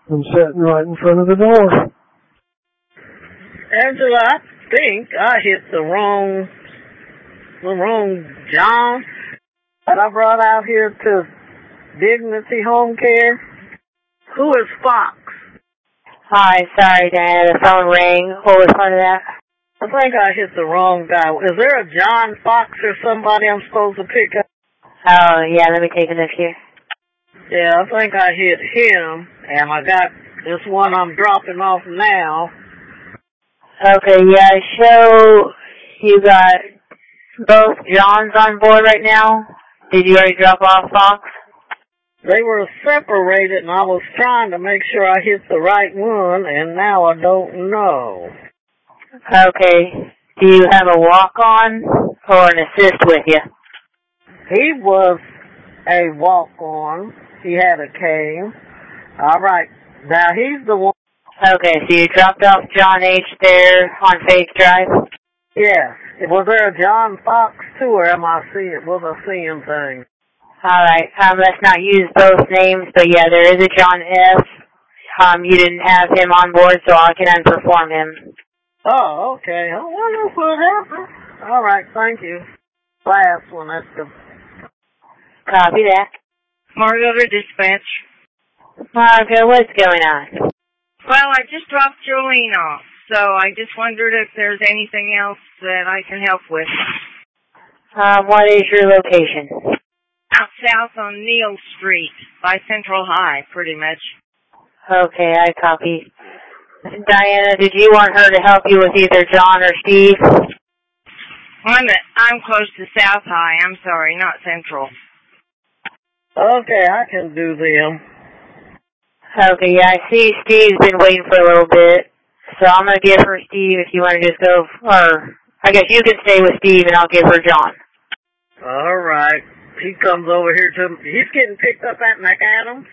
I'm sitting right in front of the door. Angela, I think I hit the wrong John that I brought out here to Dignity Home Care. Who is Fox? Hi, sorry, Diana, the phone rang. What was part of that? I think I hit the wrong guy. Is there a John Fox or somebody I'm supposed to pick up? Oh, yeah, let me take a look here. Yeah, I think I hit him, and I got this one I'm dropping off now. Okay, yeah, so you got both Johns on board right now? Did you already drop off Fox? They were separated, and I was trying to make sure I hit the right one, and now I don't know. Okay. Do you have a walk-on or an assist with you? He was a walk-on. He had a cane. All right. Now, he's the one. Okay, so you dropped off John H. there on Faith Drive? Yeah. Was there a John Fox, too, or was I seeing things? Alright, let's not use both names, but yeah, there is a John F. You didn't have him on board, so I can unperform him. Oh, okay. I wonder what happened. All right, thank you. Last one, that's the... Copy that. Margot to dispatch. Margo, what's going on? Well, I just dropped Jolene off, so I just wondered if there's anything else that I can help with. What is your location? Out south on Neal Street, by Central High, pretty much. Okay, I copy. Diana, did you want her to help you with either John or Steve? I'm close to South High. I'm sorry, not Central. Okay, I can do them. Okay, yeah, I see Steve's been waiting for a little bit, so I'm going to give her Steve if you want to just go, or I guess you can stay with Steve and I'll give her John. All right. He comes over here he's getting picked up at McAdams?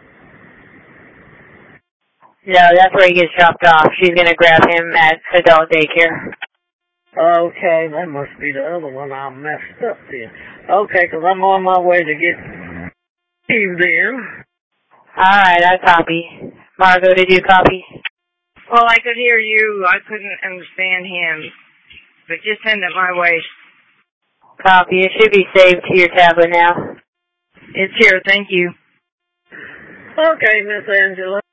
No, that's where he gets dropped off. She's going to grab him at adult daycare. Okay, that must be the other one I messed up then. Okay, because I'm on my way to get Steve then. Alright, I copy. Margo, did you copy? Well, I could hear you. I couldn't understand him. But just send it my way. Copy. It should be saved to your tablet now. It's here. Thank you. Okay, Miss Angela.